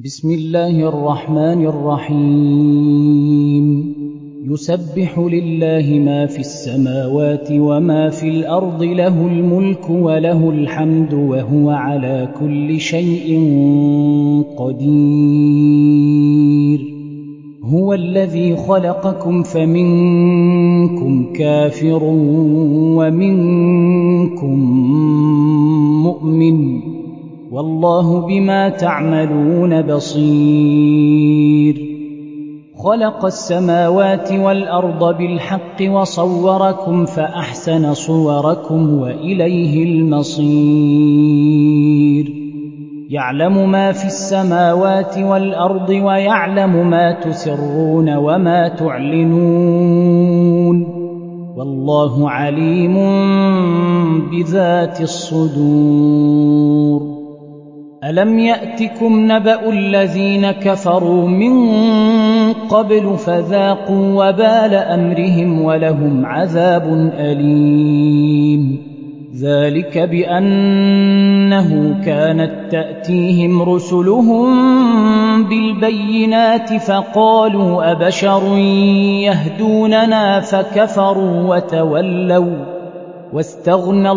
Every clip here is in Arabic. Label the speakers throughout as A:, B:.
A: بسم الله الرحمن الرحيم يسبح لله ما في السماوات وما في الأرض له الملك وله الحمد وهو على كل شيء قدير هو الذي خلقكم فمنكم كافر ومنكم مؤمن والله بما تعملون بصير خلق السماوات والأرض بالحق وصوركم فأحسن صوركم وإليه المصير يعلم ما في السماوات والأرض ويعلم ما تسرون وما تعلنون والله عليم بذات الصدور ألم يأتكم نبأ الذين كفروا من قبل فذاقوا وبال أمرهم ولهم عذاب أليم ذلك بأنه كانت تأتيهم رسلهم بالبينات فقالوا أبشر يهدوننا فكفروا وتولوا واستغنى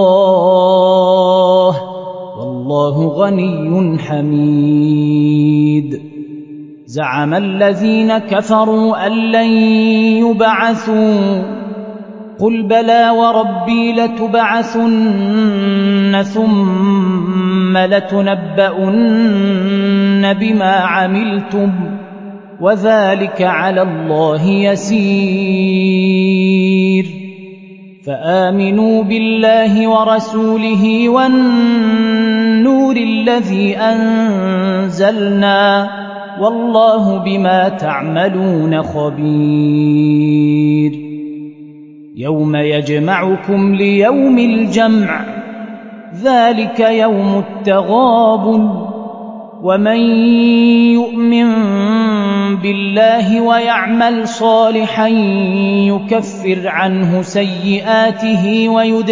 A: الله والله غني حميد زعم الذين كفروا أن لن يبعثوا قل بلى وربي لتبعثن ثم لتنبؤن بما عملتم وذلك على الله يسير فآمنوا بالله ورسوله والنور الذي أنزلنا والله بما تعملون خبير يوم يجمعكم ليوم الجمع ذلك يوم التغابن ومن يؤمن بالله ويعمل صالحا يكفر عنه سيئاته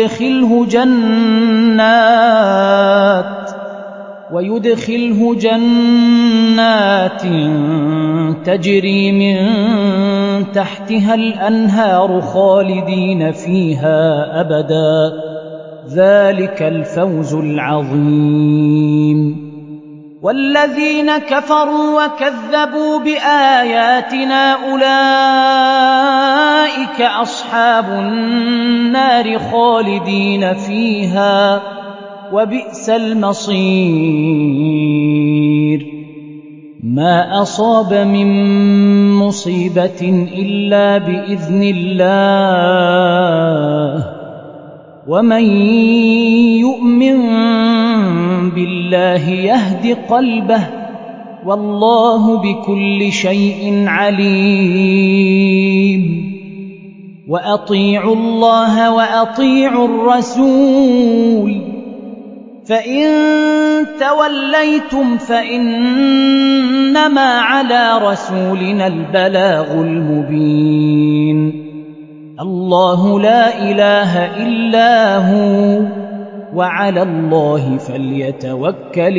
A: ويدخله جنات تجري من تحتها الأنهار خالدين فيها أبدا ذلك الفوز العظيم والذين كفروا وكذبوا بآياتنا أولئك أصحاب النار خالدين فيها وبئس المصير ما أصاب من مصيبة إلا بإذن الله ومن يؤمن بالله يهد قلبه والله بكل شيء عليم وأطيعوا الله وأطيعوا الرسول فإن توليتم فإنما على رسولنا البلاغ المبين الله لا إله إلا هو وعلى الله فليتوكل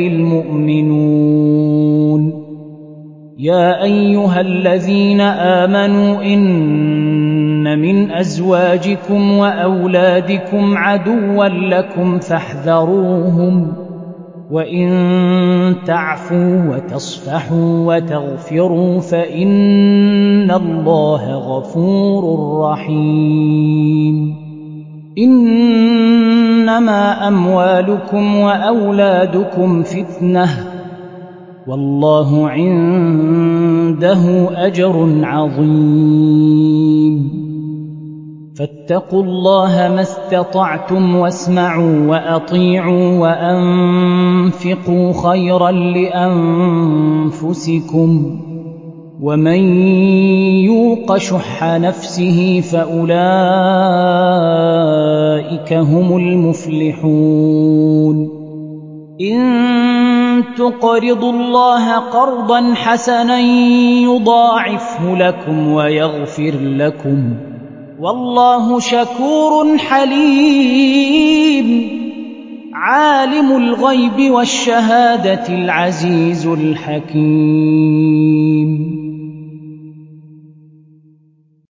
A: المؤمنون يا أيها الذين آمنوا إن من أزواجكم وأولادكم عدوا لكم فاحذروهم وإن تعفوا وتصفحوا وتغفروا فإن الله غفور رحيم إنما أموالكم وأولادكم فتنة والله عنده أجر عظيم فاتقوا الله ما استطعتم واسمعوا وأطيعوا وأنفقوا خيرا لأنفسكم ومن يوق شح نفسه فأولئك هم المفلحون إن تقرضوا الله قرضا حسنا يضاعفه لكم ويغفر لكم والله شكور حليم عالم الغيب والشهادة العزيز الحكيم